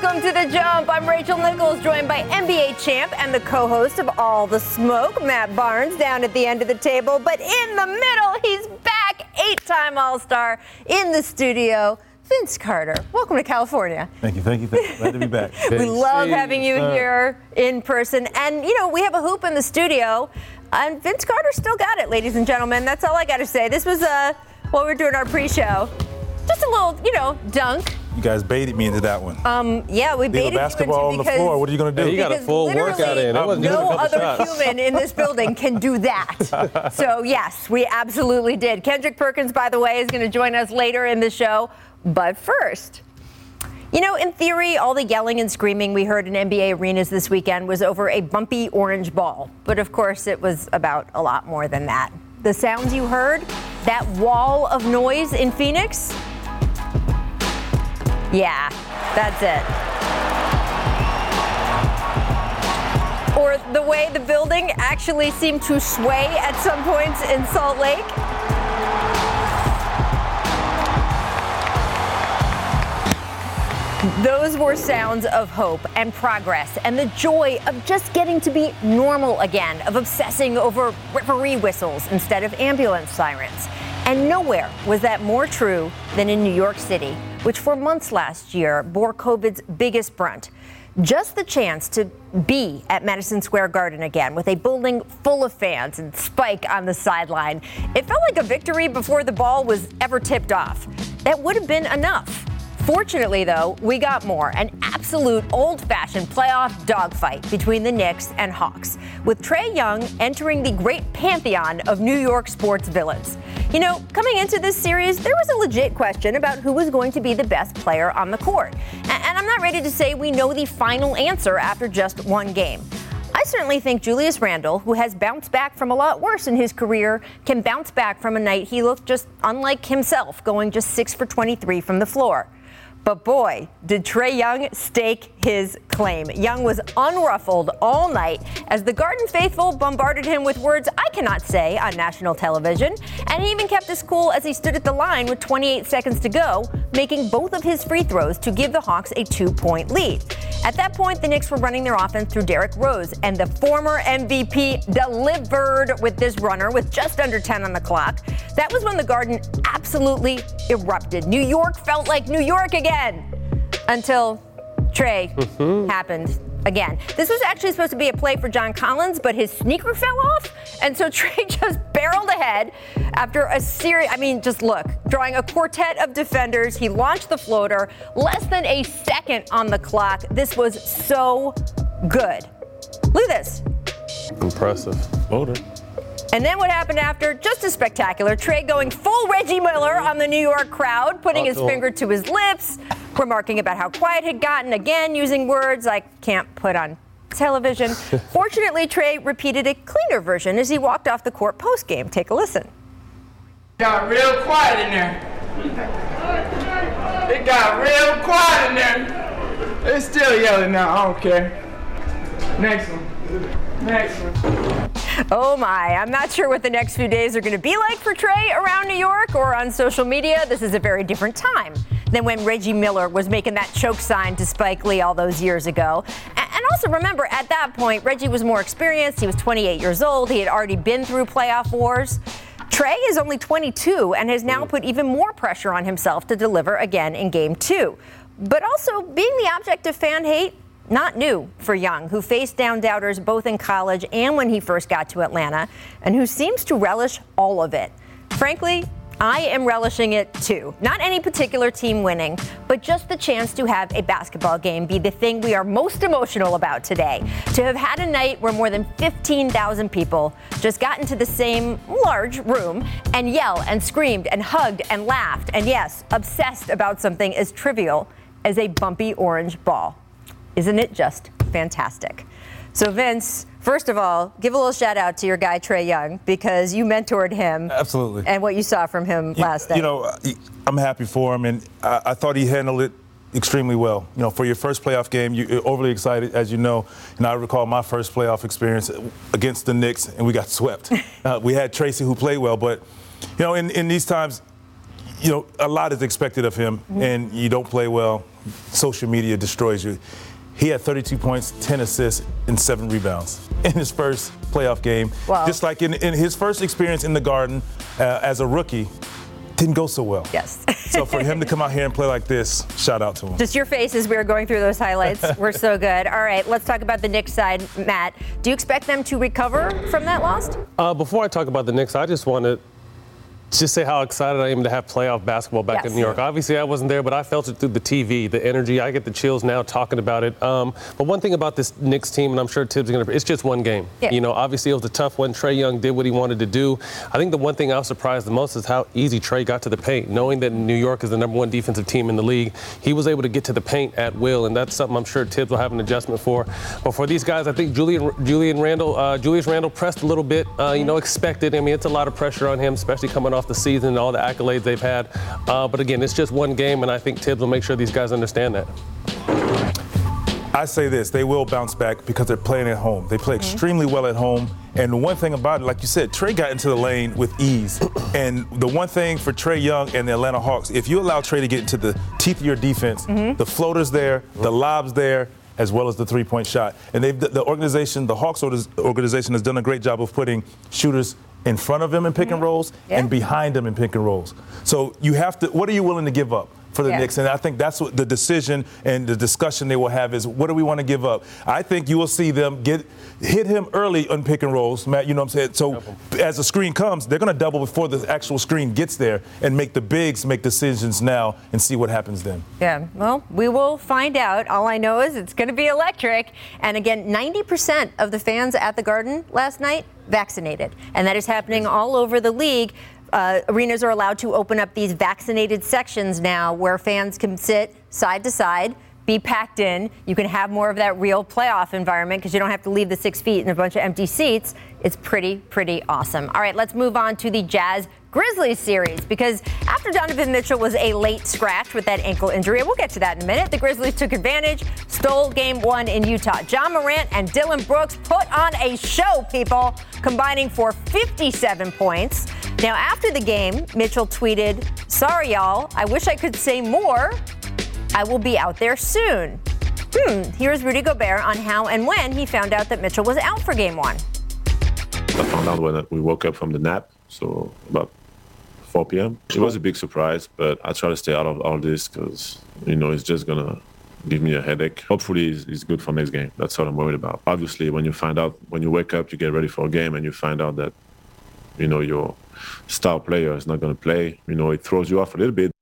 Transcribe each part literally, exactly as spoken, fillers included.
Welcome to The Jump. I'm Rachel Nichols, joined by N B A champ and the co-host of All the Smoke, Matt Barnes, down at the end of the table. But in the middle, he's back, eight-time All-Star in the studio, Vince Carter. Welcome to California. Thank you, thank you, thank you. Glad to be back. We love having you here in person. And, you know, we have a hoop in the studio, and Vince Carter still got it, ladies and gentlemen. That's all I got to say. This was uh, while we were doing our pre-show. Just a little, you know, dunk. You guys baited me into that one. Um, yeah, we Leave baited a basketball you on into the floor. What are you going to do? Hey, you got a full workout in. It wasn't no just a couple other shots. human in this building can do that. So, yes, we absolutely did. Kendrick Perkins, by the way, is going to join us later in the show. But first, you know, in theory, all the yelling and screaming we heard in N B A arenas this weekend was over a bumpy orange ball. But, of course, it was about a lot more than that. The sounds you heard, that wall of noise in Phoenix, yeah, that's it. Or the way the building actually seemed to sway at some points in Salt Lake. Those were sounds of hope and progress and the joy of just getting to be normal again, of obsessing over referee whistles instead of ambulance sirens. And nowhere was that more true than in New York City, which for months last year bore COVID's biggest brunt. Just the chance to be at Madison Square Garden again with a building full of fans and Spike on the sideline. It felt like a victory before the ball was ever tipped off. That would have been enough. Fortunately, though, we got more. An absolute old-fashioned playoff dogfight between the Knicks and Hawks, with Trae Young entering the great pantheon of New York sports villains. You know, coming into this series, there was a legit question about who was going to be the best player on the court. And I'm not ready to say we know the final answer after just one game. I certainly think Julius Randle, who has bounced back from a lot worse in his career, can bounce back from a night he looked just unlike himself, going just six for twenty-three from the floor. But boy, did Trae Young stake his claim. Young was unruffled all night as the Garden faithful bombarded him with words I cannot say on national television. And he even kept his cool as he stood at the line with twenty-eight seconds to go, making both of his free throws to give the Hawks a two-point lead. At that point, the Knicks were running their offense through Derrick Rose, and the former M V P delivered with this runner with just under ten on the clock. That was when the Garden absolutely erupted. New York felt like New York again until Trae mm-hmm. happened again. This was actually supposed to be a play for John Collins, but his sneaker fell off, and so Trae just barreled ahead after a series. I mean, just look, drawing a quartet of defenders, he launched the floater, less than a second on the clock. This was so good. Look at this. Impressive. Floater. And then what happened after? Just as spectacular. Trae going full Reggie Miller on the New York crowd, putting his finger to his lips, remarking about how quiet it had gotten, again using words I can't put on television. Fortunately, Trae repeated a cleaner version as he walked off the court post-game. Take a listen. It got real quiet in there. It got real quiet in there. They're still yelling now. I don't care. Next one. Next one. Oh my, I'm not sure what the next few days are going to be like for Trae around New York or on social media. This is a very different time than when Reggie Miller was making that choke sign to Spike Lee all those years ago. And also remember, at that point, Reggie was more experienced. He was twenty-eight years old. He had already been through playoff wars. Trae is only twenty-two and has now put even more pressure on himself to deliver again in game two. But also, being the object of fan hate, not new for Young, who faced down doubters both in college and when he first got to Atlanta, and who seems to relish all of it. Frankly, I am relishing it too. Not any particular team winning, but just the chance to have a basketball game be the thing we are most emotional about today. To have had a night where more than fifteen thousand people just got into the same large room and yelled and screamed and hugged and laughed and, yes, obsessed about something as trivial as a bumpy orange ball. Isn't it just fantastic? So, Vince, first of all, give a little shout out to your guy, Trae Young, because you mentored him. Absolutely. And what you saw from him you, last night. You know, I'm happy for him, and I, I thought he handled it extremely well. You know, for your first playoff game, you're overly excited, as you know. And I recall my first playoff experience against the Knicks, and we got swept. uh, we had Tracy, who played well, but, you know, in, in these times, you know, a lot is expected of him, mm-hmm. and you don't play well, social media destroys you. He had thirty-two points, ten assists, and seven rebounds in his first playoff game. Wow. Just like in, in his first experience in the Garden uh, as a rookie, didn't go so well. Yes. So for him to come out here and play like this, shout out to him. Just your face as we were going through those highlights. We're so good. All right, let's talk about the Knicks side. Matt, do you expect them to recover from that loss? Uh, before I talk about the Knicks, I just want to just say how excited I am to have playoff basketball back yes. in New York. Obviously, I wasn't there, but I felt it through the T V, the energy. I get the chills now talking about it. Um, but one thing about this Knicks team, and I'm sure Tibbs is going to, it's just one game. Yeah. You know, obviously it was a tough one. Trae Young did what he wanted to do. I think the one thing I was surprised the most is how easy Trae got to the paint. Knowing that New York is the number one defensive team in the league, he was able to get to the paint at will, and that's something I'm sure Tibbs will have an adjustment for. But for these guys, I think Julian, Julian Randle, uh, Julius Randle pressed a little bit, uh, you know, expected. I mean, it's a lot of pressure on him, especially coming off the season and all the accolades they've had. Uh, but again, it's just one game, and I think Tibbs will make sure these guys understand that. I say this, they will bounce back because they're playing at home. They play extremely well at home. And the one thing about it, like you said, Trae got into the lane with ease. And the one thing for Trae Young and the Atlanta Hawks, if you allow Trae to get into the teeth of your defense, mm-hmm. the floater's there, the lob's there, as well as the three-point shot. And they've the organization, the Hawks organization has done a great job of putting shooters in front of him in pick mm-hmm. and rolls yeah. and behind him in pick and rolls. So you have to, what are you willing to give up for the yeah. Knicks? And I think that's what the decision and the discussion they will have is, what do we want to give up? I think you will see them get hit him early on pick and rolls, Matt, you know what I'm saying? So as the screen comes, they're going to double before the actual screen gets there and make the bigs make decisions now and see what happens then. Yeah, well, we will find out. All I know is it's going to be electric. And again, ninety percent of the fans at the Garden last night vaccinated. And that is happening all over the league. Uh, arenas are allowed to open up these vaccinated sections now where fans can sit side to side, be packed in. You can have more of that real playoff environment because you don't have to leave the six feet in a bunch of empty seats. It's pretty, pretty awesome. All right, let's move on to the Jazz Grizzlies series, because after Donovan Mitchell was a late scratch with that ankle injury, and we'll get to that in a minute, the Grizzlies took advantage, stole game one in Utah. Ja Morant and Dillon Brooks put on a show, people, combining for fifty-seven points. Now, after the game, Mitchell tweeted, "Sorry, y'all, I wish I could say more. I will be out there soon." Hmm, here's Rudy Gobert on how and when he found out that Mitchell was out for game one. I found out when we woke up from the nap, so about four p.m. It was a big surprise, but I try to stay out of all this because, you know, it's just going to give me a headache. Hopefully it's, it's good for next game. That's what I'm worried about. Obviously, when you find out, when you wake up, you get ready for a game and you find out that, you know, your star player is not going to play, you know, it throws you off a little bit.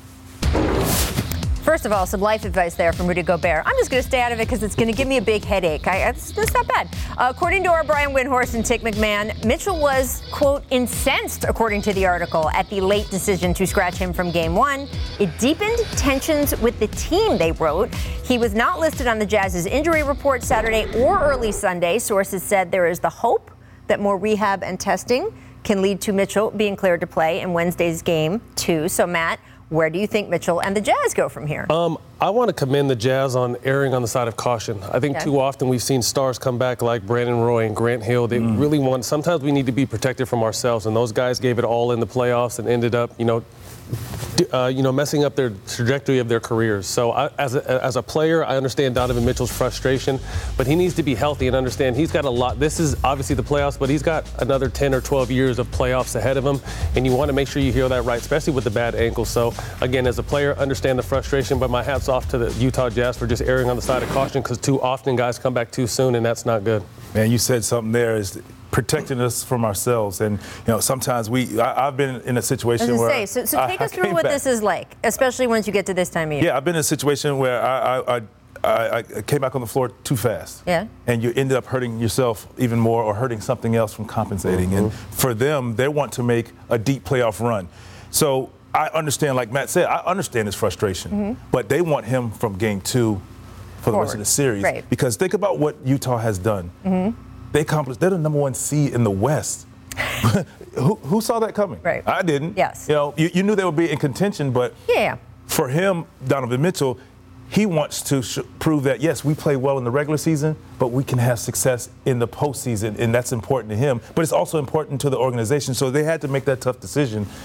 First of all, some life advice there from Rudy Gobert. I'm just going to stay out of it because it's going to give me a big headache. I, it's, it's not bad. Uh, according to our Brian Windhorst and Tick McMahon, Mitchell was, quote, incensed, according to the article, at the late decision to scratch him from game one. It deepened tensions with the team, they wrote. He was not listed on the Jazz's injury report Saturday or early Sunday. Sources said there is the hope that more rehab and testing can lead to Mitchell being cleared to play in Wednesday's game two. So, Matt, where do you think Mitchell and the Jazz go from here? Um, I want to commend the Jazz on erring on the side of caution. I think okay. too often we've seen stars come back like Brandon Roy and Grant Hill. They mm. really want, sometimes we need to be protected from ourselves, and those guys gave it all in the playoffs and ended up, you know, Uh, you know, messing up their trajectory of their careers. So I, as, a, as a player, I understand Donovan Mitchell's frustration, but he needs to be healthy and understand he's got a lot. This is obviously the playoffs, but he's got another ten or twelve years of playoffs ahead of him, and you want to make sure you heal that right, especially with the bad ankle. So, again, as a player, understand the frustration, but my hat's off to the Utah Jazz for just erring on the side of caution because too often guys come back too soon, and that's not good. Man, you said something there is protecting us from ourselves. And, you know, sometimes we, I, I've been in a situation I was where. Say, so so take I, us I through what back. this is like, especially once you get to this time of year. Yeah, I've been in a situation where I, I, I, I came back on the floor too fast. Yeah. And you ended up hurting yourself even more or hurting something else from compensating. Mm-hmm. And for them, they want to make a deep playoff run. So I understand, like Matt said, I understand his frustration. Mm-hmm. But they want him from game two for the Forward. rest of the series. Right. Because think about what Utah has done. Mm-hmm. They accomplished, they're the number one seed in the West. who, who saw that coming? Right. I didn't. Yes. You know, you, you knew they would be in contention, but yeah. for him, Donovan Mitchell, he wants to sh- prove that, yes, we play well in the regular season, but we can have success in the postseason, and that's important to him. But it's also important to the organization, so they had to make that tough decision.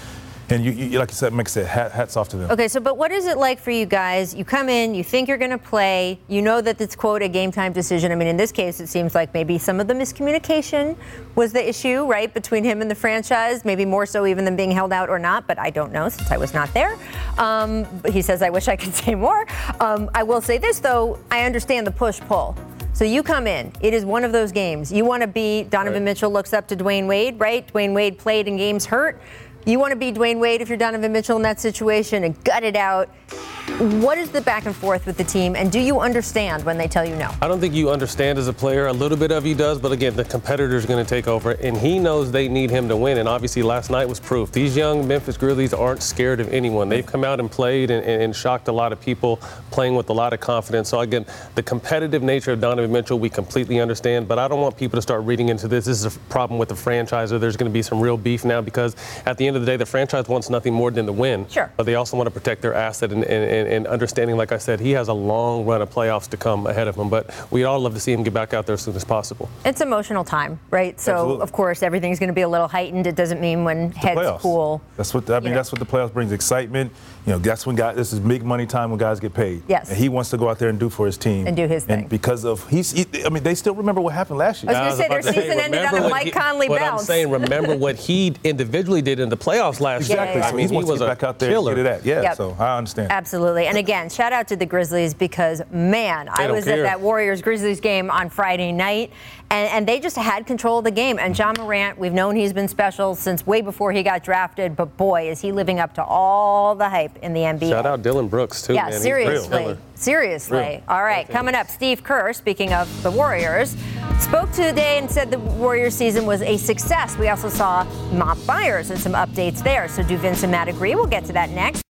And you, you like I said, Mick said, hat, hats off to them. Okay, so but what is it like for you guys? You come in, you think you're going to play, you know that it's, quote, a game time decision. I mean, in this case, it seems like maybe some of the miscommunication was the issue, right, between him and the franchise, maybe more so even than being held out or not, but I don't know since I was not there. Um, but he says, I wish I could say more. Um, I will say this, though, I understand the push-pull. So you come in, it is one of those games. You want to be, Donovan Right. Mitchell looks up to Dwayne Wade, right? Dwayne Wade played in games hurt. You want to be Dwayne Wade if you're Donovan Mitchell in that situation and gut it out. What is the back and forth with the team, and do you understand when they tell you no? I don't think you understand as a player. A little bit of he does, but again, the competitor's going to take over, and he knows they need him to win. And obviously, last night was proof. These young Memphis Grizzlies aren't scared of anyone. They've come out and played and, and, and shocked a lot of people, playing with a lot of confidence. So again, the competitive nature of Donovan Mitchell, we completely understand. But I don't want people to start reading into this. This is a problem with the franchise, or there's going to be some real beef now, because at the end of the day, the franchise wants nothing more than to win. Sure. But they also want to protect their asset and, and, and understanding, like I said, he has a long run of playoffs to come ahead of him, but we'd all love to see him get back out there as soon as possible. It's emotional time, right? So, Absolutely. of course, everything's going to be a little heightened. It doesn't mean when heads Playoffs. cool. That's what I mean. you know. That's what the playoffs brings: excitement. You know, that's when guys. This is big money time when guys get paid. Yes. And he wants to go out there and do for his team And do his thing. And because of he's, he, I mean, they still remember what happened last year. I was going to say, their about to season ended on remember a what Mike he- Conley But bounce. I'm saying, remember what he individually did in the playoffs last Exactly. year. Yeah, I So mean, he he wants to was get a back out there killer. and get it at. Yeah. Yep. So I understand. Absolutely. And again, shout out to the Grizzlies, because, man, I don't was at care. that Warriors-Grizzlies game on Friday night, and, and they just had control of the game. And John Morant, we've known he's been special since way before he got drafted, but boy, is he living up to all the hype in the N B A. Shout out Dylan Brooks, too, Yeah, man. He's seriously. real. Seriously. Real. All right, coming up, Steve Kerr, speaking of the Warriors, spoke today and said the Warriors season was a success. We also saw Bob Myers and some updates there. So do Vince and Matt agree? We'll get to that next.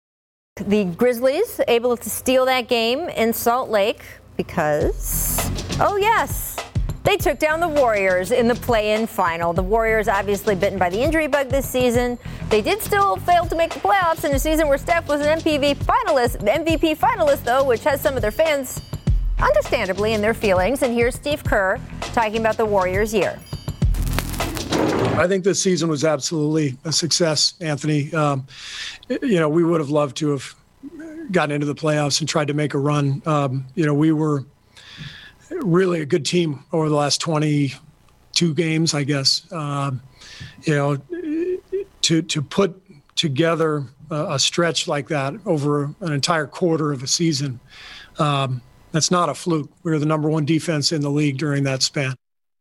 The Grizzlies able to steal that game in Salt Lake because, oh yes, they took down the Warriors in the play-in final. The Warriors obviously bitten by the injury bug this season. They did still fail to make the playoffs in a season where Steph was an M V P finalist, M V P finalist though, which has some of their fans understandably in their feelings. And here's Steve Kerr talking about the Warriors' year. I think this season was absolutely a success, Anthony. Um, you know, we would have loved to have gotten into the playoffs and tried to make a run. Um, you know, we were really a good team over the last twenty-two games, I guess. Um, you know, to to put together a, a stretch like that over an entire quarter of a season, um, that's not a fluke. We were the number one defense in the league during that span.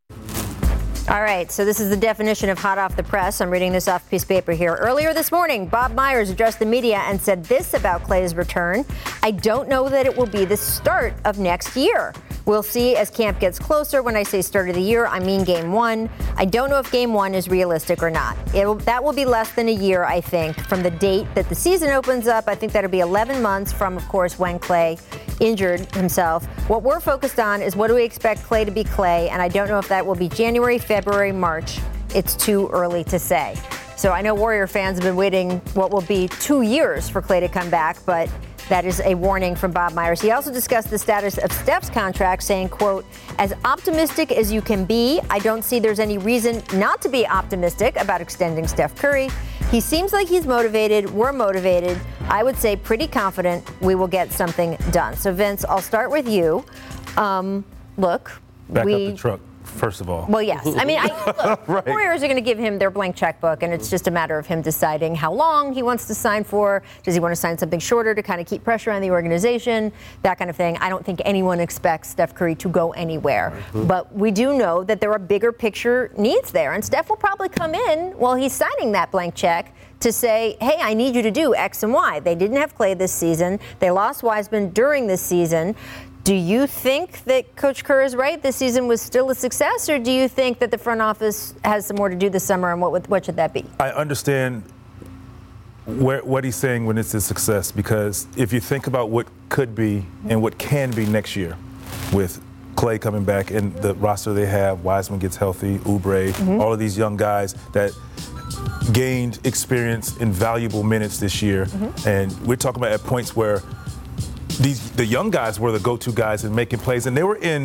All right, so this is the definition of hot off the press. I'm reading this off a piece of paper here. Earlier this morning, Bob Myers addressed the media and said this about Klay's return: I don't know that it will be the start of next year. We'll see as camp gets closer. When I say start of the year, I mean game one. I don't know if game one is realistic or not. It'll, that will be less than a year, I think, from the date that the season opens up. I think that'll be eleven months from, of course, when Klay injured himself. What we're focused on is what do we expect Klay to be Klay, and I don't know if that will be January, February, March. It's too early to say. So I know Warrior fans have been waiting what will be two years for Klay to come back, but that is a warning from Bob Myers. He also discussed the status of Steph's contract, saying, quote, as optimistic as you can be, I don't see there's any reason not to be optimistic about extending Steph Curry. He seems like he's motivated. We're motivated. I would say pretty confident we will get something done. So, Vince, I'll start with you. Um, look, Back we... up the truck, first of all. Well, yes. I mean, I, look, Right. the Warriors are going to give him their blank checkbook, and it's just a matter of him deciding how long he wants to sign for. Does he want to sign something shorter to kind of keep pressure on the organization? That kind of thing. I don't think anyone expects Steph Curry to go anywhere. Mm-hmm. But we do know that there are bigger picture needs there, and Steph will probably come in while he's signing that blank check to say, hey, I need you to do X and Y. They didn't have Klay this season. They lost Wiseman during this season. Do you think that Coach Kerr is right? This season was still a success, or do you think that the front office has some more to do this summer, and what would, what should that be? I understand where, what he's saying when it's a success, because if you think about what could be and what can be next year with Klay coming back and the roster they have, Wiseman gets healthy, Oubre, mm-hmm. all of these young guys that gained experience in valuable minutes this year. Mm-hmm. And we're talking about at points where these the young guys were the go-to guys in making plays, and they were in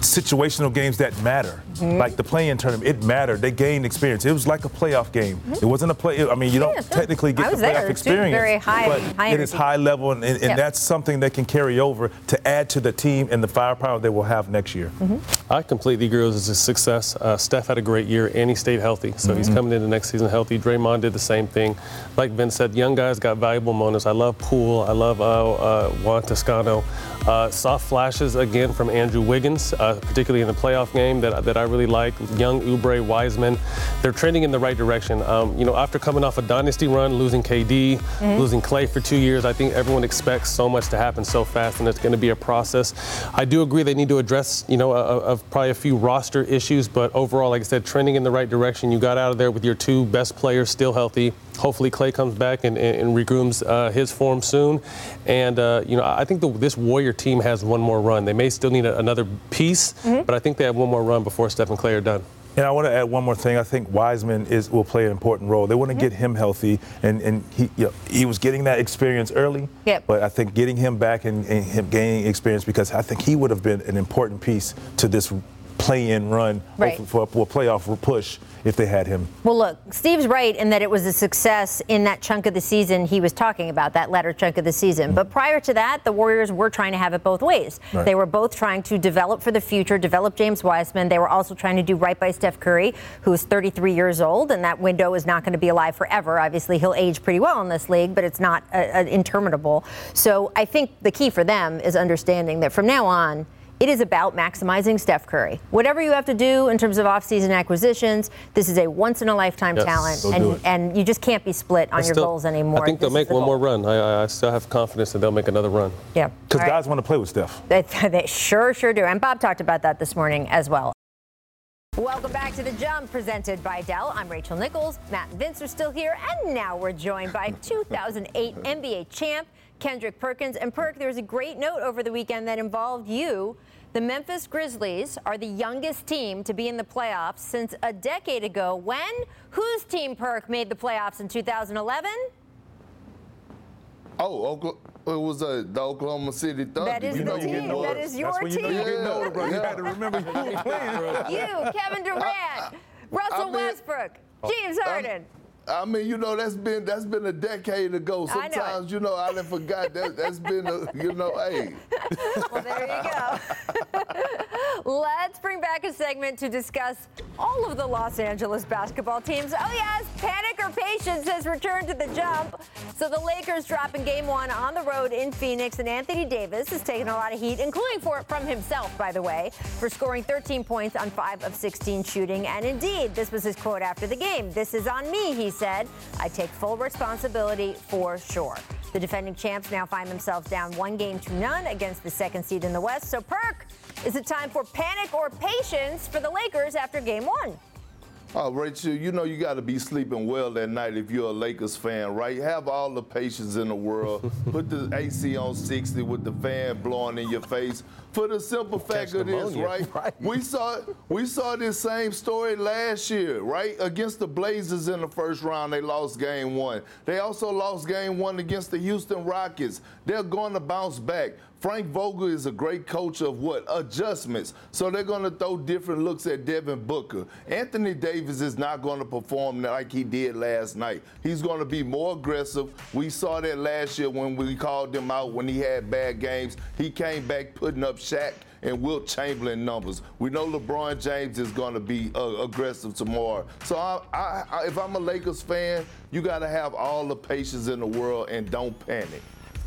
situational games that matter, mm-hmm. like the play-in tournament. It mattered. They gained experience. It was like a playoff game. Mm-hmm. It wasn't a play. I mean, you don't yeah, technically get the playoff there. experience, very high, but high it is high level, and, and yeah. that's something that can carry over to add to the team and the firepower they will have next year. Mm-hmm. I completely agree with his success. Uh, Steph had a great year, and he stayed healthy, so mm-hmm. he's coming into next season healthy. Draymond did the same thing. Like Vince said, young guys got valuable moments. I love Poole. I love uh, uh, Juan Toscano. Uh, saw flashes again from Andrew Wiggins, uh, particularly in the playoff game that, that I really like. Young Oubre, Wiseman, they're trending in the right direction. Um, you know, after coming off a dynasty run, losing K D, mm-hmm. losing Clay for two years, I think everyone expects so much to happen so fast, and it's going to be a process. I do agree they need to address, you know, a, a, probably a few roster issues, but overall, like I said, trending in the right direction. You got out of there with your two best players still healthy. Hopefully Clay comes back and, and, and regrooms uh, his form soon. And, uh, you know, I think the, this Warrior team has one more run. They may still need a, another piece, mm-hmm. but I think they have one more run before Steph and Clay are done. And I want to add one more thing. I think Wiseman is will play an important role. They want to mm-hmm. get him healthy, and, and he you know, he was getting that experience early. Yep. But I think getting him back and, and him gaining experience, because I think he would have been an important piece to this play-in run right. for, for a playoff push if they had him. Well, look, Steve's right in that it was a success in that chunk of the season he was talking about, that latter chunk of the season. Mm-hmm. But prior to that, the Warriors were trying to have it both ways. Right. They were both trying to develop for the future, develop James Wiseman. They were also trying to do right by Steph Curry, who is thirty-three years old, and that window is not going to be alive forever. Obviously, he'll age pretty well in this league, but it's not uh, uh, interminable. So I think the key for them is understanding that from now on, it is about maximizing Steph Curry. Whatever you have to do in terms of offseason acquisitions, this is a once-in-a-lifetime yes, talent, and, and you just can't be split on I your still, goals anymore. I think they'll this make the one goal. more run. I, I still have confidence that they'll make another run. Yeah. Because right. guys want to play with Steph. They, they sure, sure do. And Bob talked about that this morning as well. Welcome back to The Jump, presented by Dell. I'm Rachel Nichols. Matt and Vince are still here, and now we're joined by two thousand eight N B A champ Kendrick Perkins. And Perk, there was a great note over the weekend that involved you. The Memphis Grizzlies are the youngest team to be in the playoffs since a decade ago. When? Whose team, Perk, made the playoffs in two thousand eleven? Oh, Oklahoma, it was uh, the Oklahoma City Thunder. That is you the know team. You That is your That's team. when you know you're getting Yeah. older, bro. You Yeah. got to remember who was playing. You, Kevin Durant, I- Russell I mean- Westbrook, James Harden. I mean, you know, that's been that's been a decade ago. I know it. Sometimes, you know, I done forgot that that's been a, you know, hey. Well, there you go. Let's bring back a segment to discuss all of the Los Angeles basketball teams. Oh, yes, panic or patience has returned to the Jump. So the Lakers dropping game one on the road in Phoenix, and Anthony Davis has taken a lot of heat, including for from himself, by the way, for scoring thirteen points on five of sixteen shooting. And indeed, this was his quote after the game. "This is on me," he said. "I take full responsibility for sure." The defending champs now find themselves down one game to none against the second seed in the West. So, Perk, is it time for panic or patience for the Lakers after game one? Oh, Rachel, you know you got to be sleeping well that night if you're a Lakers fan, right? Have all the patience in the world. Put the A C on sixty with the fan blowing in your face. For the simple fact of this, right? right? We saw we saw this same story last year, right? Against the Blazers in the first round, they lost game one. They also lost game one against the Houston Rockets. They're going to bounce back. Frank Vogel is a great coach of what? Adjustments. So they're going to throw different looks at Devin Booker. Anthony Davis is not going to perform like he did last night. He's going to be more aggressive. We saw that last year when we called him out when he had bad games. He came back putting up Shaq and Wilt Chamberlain numbers. We know LeBron James is going to be uh, aggressive tomorrow. So I, I, I, if I'm a Lakers fan, you got to have all the patience in the world and don't panic.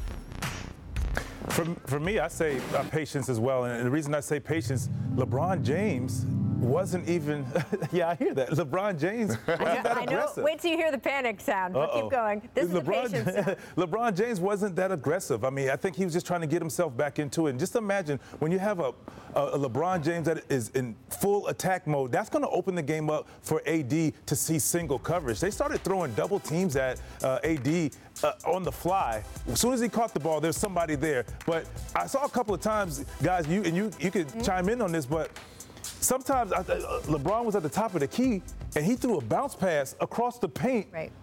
For, for me, I say uh, patience as well. And the reason I say patience, LeBron James wasn't even, yeah, I hear that. LeBron James wasn't I know, that I know. aggressive. Wait till you hear the panic sound. But keep going. This LeBron, is the patience sound. LeBron James wasn't that aggressive. I mean, I think he was just trying to get himself back into it. And just imagine when you have a, a, a LeBron James that is in full attack mode, that's going to open the game up for A D to see single coverage. They started throwing double teams at uh, A D uh, on the fly. As soon as he caught the ball, there's somebody there. But I saw a couple of times, guys, you and you, you could mm-hmm. chime in on this, but sometimes I, uh, LeBron was at the top of the key, and he threw a bounce pass across the paint right.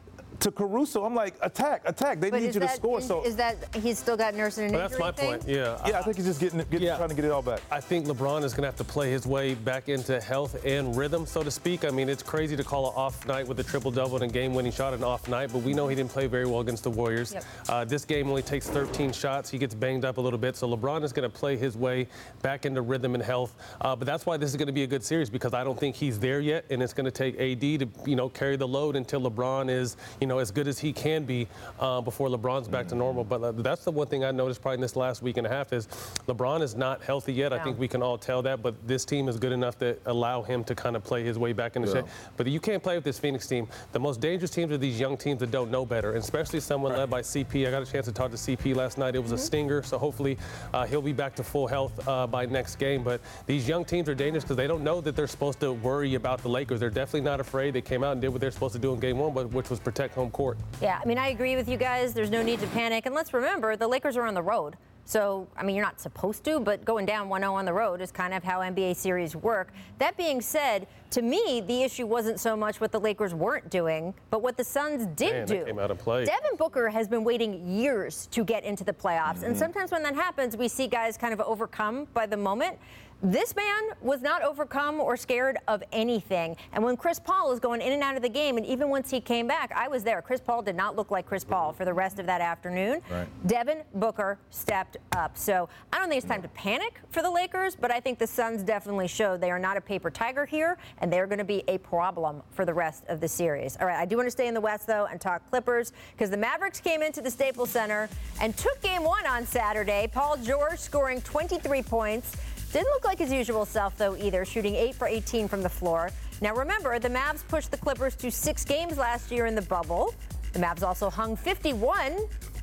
to Caruso, I'm like, attack, attack. They but need you to that, score. is, So is that he's still got nursing an Well, injury that's my thing? point. Yeah. yeah, I think he's just getting, getting Yeah. trying to get it all back. I think LeBron is going to have to play his way back into health and rhythm, so to speak. I mean, it's crazy to call an off night with a triple-double and a game-winning shot an off night, but we know he didn't play very well against the Warriors. Yep. Uh, this game only takes thirteen shots. He gets banged up a little bit, so LeBron is going to play his way back into rhythm and health. Uh, but that's why this is going to be a good series, because I don't think he's there yet, and it's going to take A D to, you know, carry the load until LeBron is, you know, as good as he can be uh, before LeBron's back to normal. But uh, that's the one thing I noticed probably in this last week and a half is LeBron is not healthy yet. No. I think we can all tell that, but this team is good enough to allow him to kind of play his way back into Yeah. shape. But you can't play with this Phoenix team. The most dangerous teams are these young teams that don't know better, and especially someone led by C P. I got a chance to talk to C P last night. It was a stinger, so hopefully uh, he'll be back to full health uh, by next game. But these young teams are dangerous because they don't know that they're supposed to worry about the Lakers. They're definitely not afraid. They came out and did what they're supposed to do in game one, but which was protect home court. Yeah, I mean, I agree with you guys. There's no need to panic. And let's remember, the Lakers are on the road. So, I mean, you're not supposed to, but going down one oh on the road is kind of how N B A series work. That being said, to me, the issue wasn't so much what the Lakers weren't doing, but what the Suns did Man, do. they came out and played. Devin Booker has been waiting years to get into the playoffs. Mm-hmm. And sometimes when that happens, we see guys kind of overcome by the moment. This man was not overcome or scared of anything. And when Chris Paul was going in and out of the game, and even once he came back, I was there. Chris Paul did not look like Chris Paul for the rest of that afternoon. Right. Devin Booker stepped up. So I don't think it's time to panic for the Lakers, but I think the Suns definitely showed they are not a paper tiger here, and they're going to be a problem for the rest of the series. All right, I do want to stay in the West, though, and talk Clippers, because the Mavericks came into the Staples Center and took game one on Saturday. Paul George scoring twenty-three points. Didn't look like his usual self, though, either, shooting eight for eighteen from the floor. Now, remember, the Mavs pushed the Clippers to six games last year in the bubble. The Mavs also hung fifty-one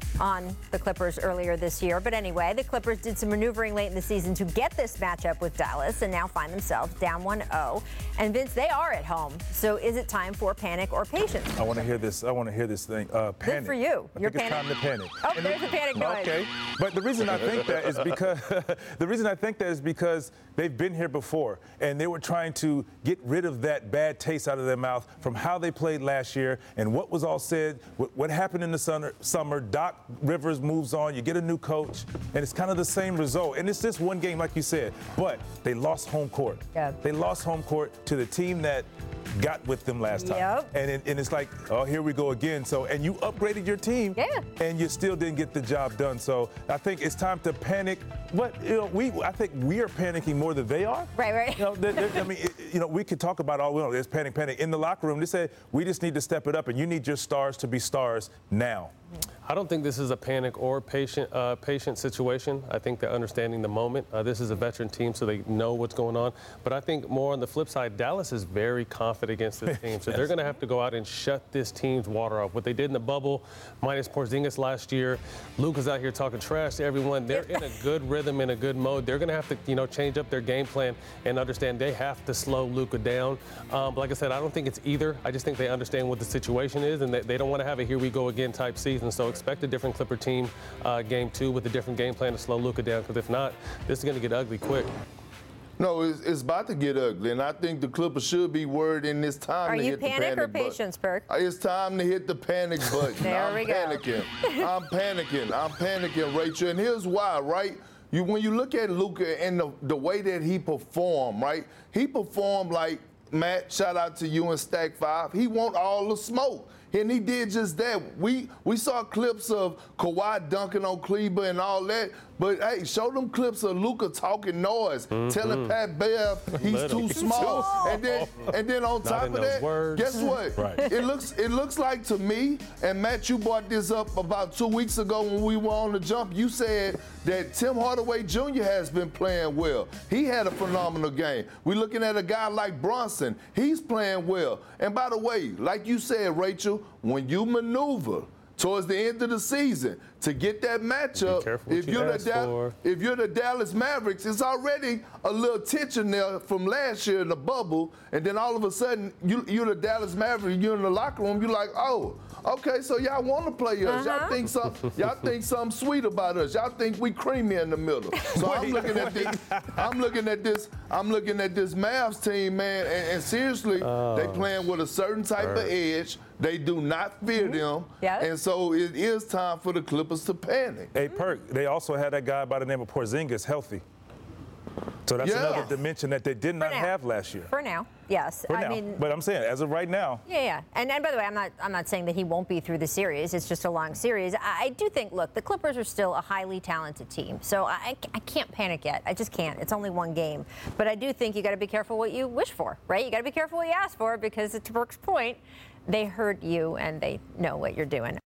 on the Clippers earlier this year. But anyway, the Clippers did some maneuvering late in the season to get this matchup with Dallas and now find themselves down one oh. And Vince, they are at home. So is it time for panic or patience? I want to hear this. I want to hear this thing. Uh, panic. Good for you. I You're think it's panic- time to panic. Oh, And there's the- a panic noise. Okay, but the reason I think that is because the reason I think that is because they've been here before, and they were trying to get rid of that bad taste out of their mouth from how they played last year and what was all said, what, what happened in the summer. Summer, Doc Rivers moves on. You get a new coach, and it's kind of the same result. And it's just one game, like you said, but they lost home court. Yeah. They lost home court to the team that got with them last time. Yep. And, it, and it's like, oh, here we go again. So, and you upgraded your team, Yeah. and you still didn't get the job done. So I think it's time to panic. But you know, we, I think we are panicking more than they are. Right, right. You know, they're, they're, I mean, it, you know, we could talk about all we know. There's panic, panic in the locker room. They say we just need to step it up, and you need your stars to be stars now. I don't think this is a panic or patient uh, patient situation. I think they're understanding the moment. Uh, this is a veteran team, so they know what's going on. But I think more on the flip side, Dallas is very confident against this team. So Yes. they're going to have to go out and shut this team's water off. What they did in the bubble, minus Porzingis last year, Luka's out here talking trash to everyone. They're in a good rhythm, in a good mode. They're going to have to, you know, change up their game plan and understand they have to slow Luka down. Um, but like I said, I don't think it's either. I just think they understand what the situation is, and they, they don't want to have a here we go again type season. So expect a different Clipper team uh, game two with a different game plan to slow Luka down, because if not, this is going to get ugly quick. No, it's, it's about to get ugly, and I think the Clippers should be worried in this time Are to you hit panic the or panic button. patience, Perk? Uh, It's time to hit the panic button. There I'm we go. panicking. I'm panicking. I'm panicking, Rachel. And here's why, right? You when you look at Luka and the, the way that he performed, right? He performed like Matt. Shout out to you and Stack Five. He want all the smoke. And he did just that. We we saw clips of Kawhi dunking on Kleber and all that, but hey, show them clips of Luka talking noise, mm-hmm. telling Pat Bev he's too small, and then and then on top of that, words. guess what? Right. It looks it looks like to me, and Matt, you brought this up about two weeks ago when we were on the jump. You said that Tim Hardaway Junior has been playing well. He had a phenomenal game. We're looking at a guy like Brunson. He's playing well. And by the way, like you said, Rachel, when you maneuver towards the end of the season to get that matchup, if you you're, ask the for. if you're the Dallas Mavericks, it's already a little tension there from last year in the bubble, and then all of a sudden, you, you're the Dallas Mavericks, you're in the locker room, you're like, oh, okay, so y'all want to play us. Uh-huh. Y'all think some, y'all think something sweet about us. Y'all think we creamy in the middle. So I'm looking at this, I'm looking at this, I'm looking at this Mavs team, man, and, and seriously, Oh. they playing with a certain type of edge. They do not fear them. Yep. And so it is time for the Clippers to panic. Hey, Perk, they also had that guy by the name of Porzingis healthy. So that's Yeah. another dimension that they did not now. have last year. For now, yes. For I now. mean, But I'm saying, as of right now, yeah, yeah. And, and by the way, I'm not I'm not saying that he won't be through the series. It's just a long series. I, I do think, look, the Clippers are still a highly talented team. So I, I can't panic yet. I just can't. It's only one game. But I do think you got to be careful what you wish for, right? You got to be careful what you ask for because, to Brooke's point, they heard you and they know what you're doing.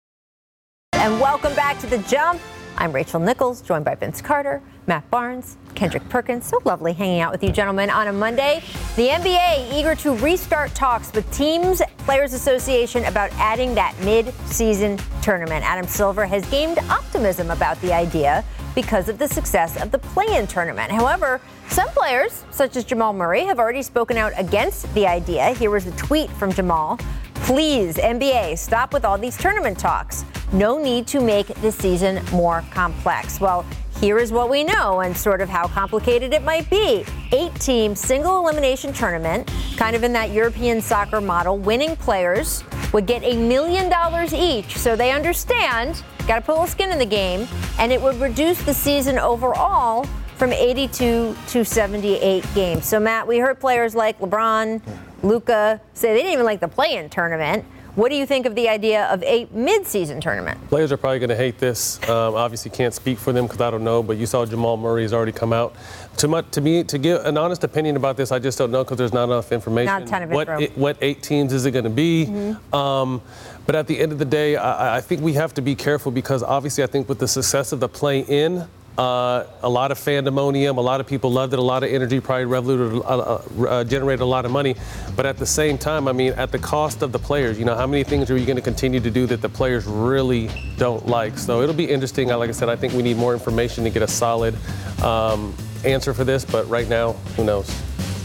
And welcome back to The Jump. I'm Rachel Nichols, joined by Vince Carter, Matt Barnes, Kendrick Perkins. So lovely hanging out with you gentlemen on a Monday. The N B A eager to restart talks with Teams Players Association about adding that mid-season tournament. Adam Silver has gained optimism about the idea because of the success of the play-in tournament. However, some players, such as Jamal Murray, have already spoken out against the idea. Here was a tweet from Jamal. Please, N B A, stop with all these tournament talks. No need to make this season more complex. Well, here is what we know and sort of how complicated it might be. Eight-team single elimination tournament, kind of in that European soccer model. Winning players would get a million dollars each, so they understand, got to put a little skin in the game, and it would reduce the season overall from eighty-two to seventy-eight games. So, Matt, we heard players like LeBron, Luka say they didn't even like the play-in tournament. What do you think of the idea of a mid-season tournament? Players are probably going to hate this. Um, obviously, can't speak for them because I don't know. But you saw Jamal Murray has already come out. To, much, to me, to give an honest opinion about this, I just don't know because there's not enough information. Not a ton of what, info. it, what eight teams is it going to be? Mm-hmm. Um, but at the end of the day, I, I think we have to be careful because obviously, I think with the success of the play-in. Uh, a lot of fandemonium, a lot of people loved it, a lot of energy, probably revoluted, uh, uh, generated a lot of money. But at the same time, I mean, at the cost of the players, you know, how many things are you going to continue to do that the players really don't like? So it'll be interesting. Like I said, I think we need more information to get a solid um, answer for this. But right now, who knows?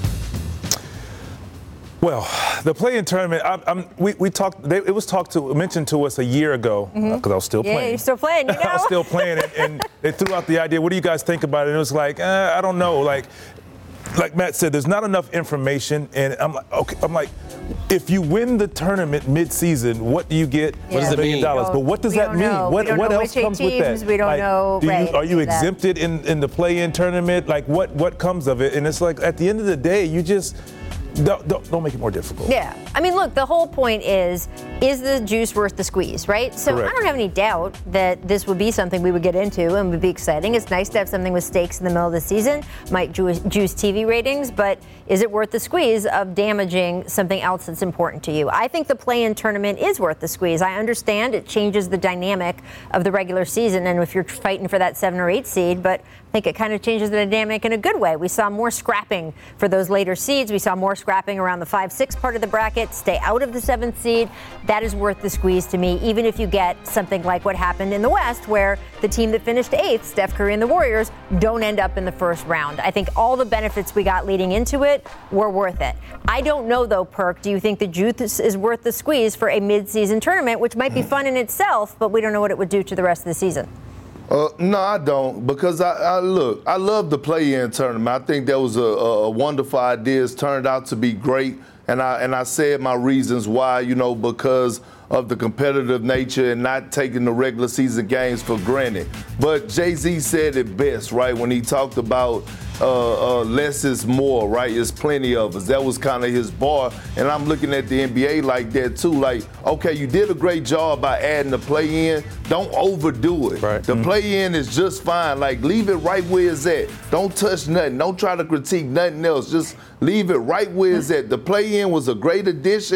well, the play-in tournament, I, I'm, we, we talked, they, it was talked to, mentioned to us a year ago, because mm-hmm. uh, I was still yeah, playing. Yeah, you're still playing, you know? I was still playing, and, and they threw out the idea, what do you guys think about it? And it was like, eh, I don't know. Like, like Matt said, there's not enough information, and I'm like, okay, I'm like, if you win the tournament mid-season, what do you get? Yeah. What does it mean? Dollars. But what does that mean? Know. What what else comes teams, with that? We don't like, know. Do you, right, are you exempted that. in, in the play-in tournament? Like, what what comes of it? And it's like, at the end of the day, you just. Don't, don't, don't make it more difficult. Yeah. I mean, look, the whole point is, is the juice worth the squeeze, right? So Correct. I don't have any doubt that this would be something we would get into and would be exciting. It's nice to have something with stakes in the middle of the season, might juice, juice T V ratings, but is it worth the squeeze of damaging something else that's important to you? I think the play-in tournament is worth the squeeze. I understand it changes the dynamic of the regular season, and if you're fighting for that seven or eight seed, but I think it kind of changes the dynamic in a good way. We saw more scrapping for those later seeds. We saw more scrapping around the five six part of the bracket, stay out of the seventh seed. That is worth the squeeze to me, even if you get something like what happened in the West, where the team that finished eighth, Steph Curry and the Warriors, don't end up in the first round. I think all the benefits we got leading into it were worth it. I don't know, though, Perk, do you think the juice is worth the squeeze for a mid-season tournament, which might be fun in itself, but we don't know what it would do to the rest of the season? Uh, no, I don't, because I, I look, I love the play-in tournament. I think that was a, a wonderful idea. It's turned out to be great, and I and I said my reasons why, you know, because of the competitive nature and not taking the regular season games for granted. But Jay-Z said it best, right, when he talked about uh, uh, less is more, right? There's plenty of us. That was kind of his bar, and I'm looking at the N B A like that too. Like, okay, you did a great job by adding the play-in. Don't overdo it. Right. The mm-hmm. play-in is just fine. Like, leave it right where it's at. Don't touch nothing. Don't try to critique nothing else. Just leave it right where it's at. The play-in was a great addition.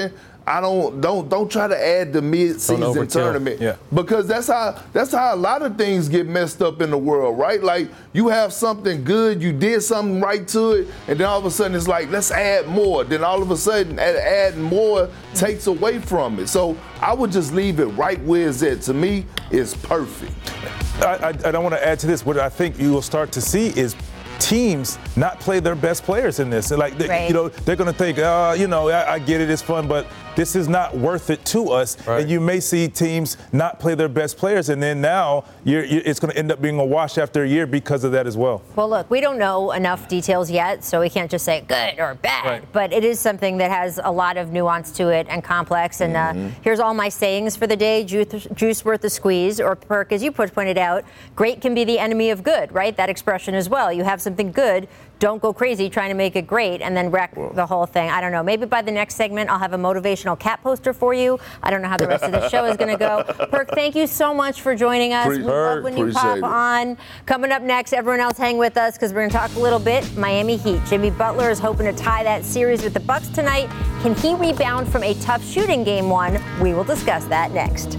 I don't don't don't try to add the mid-season tournament yeah. because that's how that's how a lot of things get messed up in the world, right? Like you have something good, you did something right to it, and then all of a sudden it's like let's add more. Then all of a sudden adding more takes away from it. So I would just leave it right where it's at. To me, it's perfect. I, I, I don't want to add to this. What I think you will start to see is teams not play their best players in this. Like, they, right. you know, they're going to think, uh, you know, I, I get it, it's fun, but this is not worth it to us. Right. And you may see teams not play their best players, and then now you're, you're, it's going to end up being a wash after a year because of that as well. Well, look, we don't know enough details yet, so we can't just say good or bad. Right. But it is something that has a lot of nuance to it and complex. And mm-hmm. uh, here's all my sayings for the day. Juice, juice worth a squeeze, or Perk, as you pointed out, great can be the enemy of good, right? That expression as well. You have something good, don't go crazy trying to make it great and then wreck the whole thing. I don't know. Maybe by the next segment, I'll have a motivational cat poster for you. I don't know how the rest of the show is going to go. Perk, thank you so much for joining us. Pre- we love when you appreciate pop it. on. Coming up next, everyone else hang with us because we're going to talk a little bit Miami Heat. Jimmy Butler is hoping to tie that series with the Bucks tonight. Can he rebound from a tough shooting game one? We will discuss that next.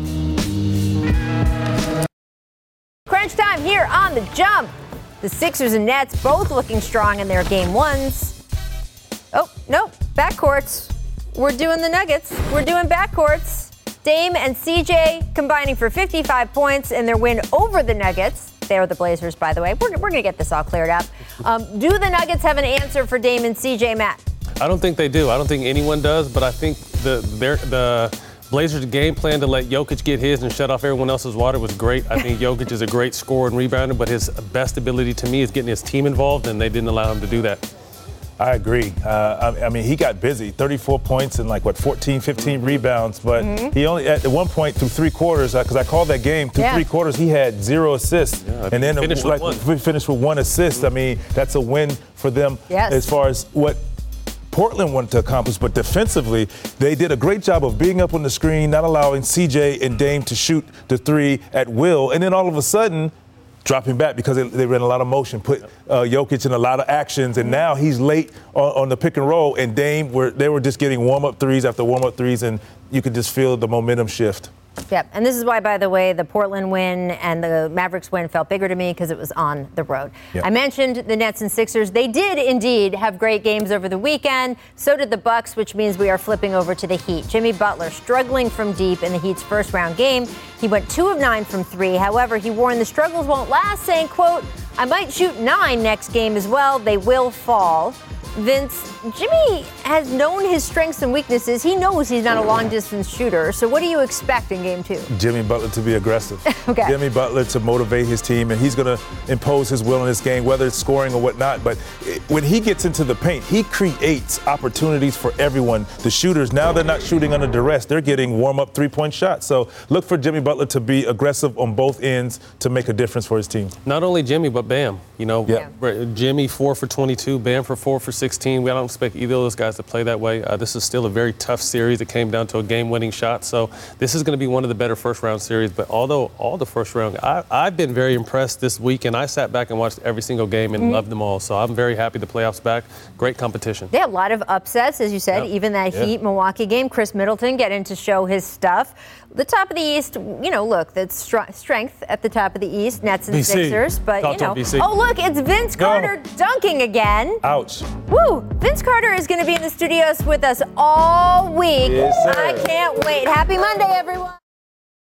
Crunch time here on The Jump. The Sixers and Nets both looking strong in their game ones. Oh, nope, backcourts. We're doing the Nuggets. We're doing backcourts. Dame and C J combining for fifty-five points in their win over the Nuggets. They are the Blazers, by the way. We're, we're going to get this all cleared up. Um, do the Nuggets have an answer for Dame and C J, Matt? I don't think they do. I don't think anyone does, but I think the their, the Blazers' game plan to let Jokic get his and shut off everyone else's water was great. I think Jokic is a great scorer and rebounder, but his best ability to me is getting his team involved, and they didn't allow him to do that. I agree. Uh, I, I mean, he got busy, thirty-four points and like, what, fourteen, fifteen rebounds. But mm-hmm. he only, at one point through three quarters, because uh, I called that game, through yeah. three quarters, he had zero assists. Yeah, and then finished like, with one. finished with one assist. Mm-hmm. I mean, that's a win for them yes. as far as what Portland wanted to accomplish, but defensively, they did a great job of being up on the screen, not allowing C J and Dame to shoot the three at will, and then all of a sudden, dropping back because they, they ran a lot of motion, put uh, Jokic in a lot of actions, and now he's late on, on the pick and roll, and Dame, were they were just getting warm-up threes after warm-up threes, and you could just feel the momentum shift. Yep, and this is why, by the way, the Portland win and the Mavericks win felt bigger to me because it was on the road. Yep. I mentioned the Nets and Sixers. They did indeed have great games over the weekend. So did the Bucks, which means we are flipping over to the Heat. Jimmy Butler struggling from deep in the Heat's first round game. He went two of nine from three. However, he warned the struggles won't last, saying, quote, I might shoot nine next game as well. They will fall. Vince, Jimmy has known his strengths and weaknesses. He knows he's not a long-distance shooter. So what do you expect in game two? Jimmy Butler to be aggressive. Okay. Jimmy Butler to motivate his team, and he's going to impose his will in this game, whether it's scoring or whatnot. But when he gets into the paint, he creates opportunities for everyone. The shooters, now they're not shooting under duress. They're getting warm-up three-point shots. So look for Jimmy Butler to be aggressive on both ends to make a difference for his team. Not only Jimmy, but Bam. You know, yeah. Jimmy four for twenty-two, Bam for four for sixteen. We don't expect either of those guys to play that way. Uh, this is still a very tough series. It came down to a game-winning shot. So this is going to be one of the better first-round series. But although all the first-round, I, I've been very impressed this week, and I sat back and watched every single game and mm-hmm. loved them all. So I'm very happy the playoffs back. Great competition. Yeah, a lot of upsets, as you said. Yep. Even that yeah. Heat-Milwaukee game. Chris Middleton getting to show his stuff. The top of the East, you know, look, that's str- strength at the top of the East, Nets and B C. Sixers. But, Talk you know. B C. Oh, look, it's Vince Carter no. dunking again. Ouch. Woo! Vince Carter is going to be in the studios with us all week. Yes, sir. I can't wait. Happy Monday, everyone.